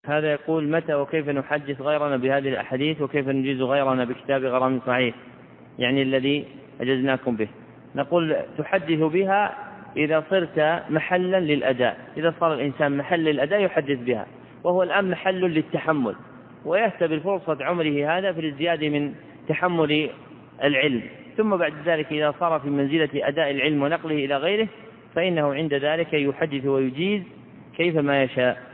هذا يقول: متى وكيف نحدث غيرنا بهذه الأحاديث، وكيف نجيز غيرنا بكتاب غرام صحيح يعني الذي أجزناكم به؟ نقول: تحدث بها إذا صرت محلا للأداء، إذا صار الإنسان محل للأداء يحدث بها، وهو الآن محل للتحمل، ويهتبر فرصة عمره هذا في الازدياد من تحمل العلم، ثم بعد ذلك إذا صار في منزلة أداء العلم ونقله إلى غيره فإنه عند ذلك يحدث ويجيز كيفما يشاء.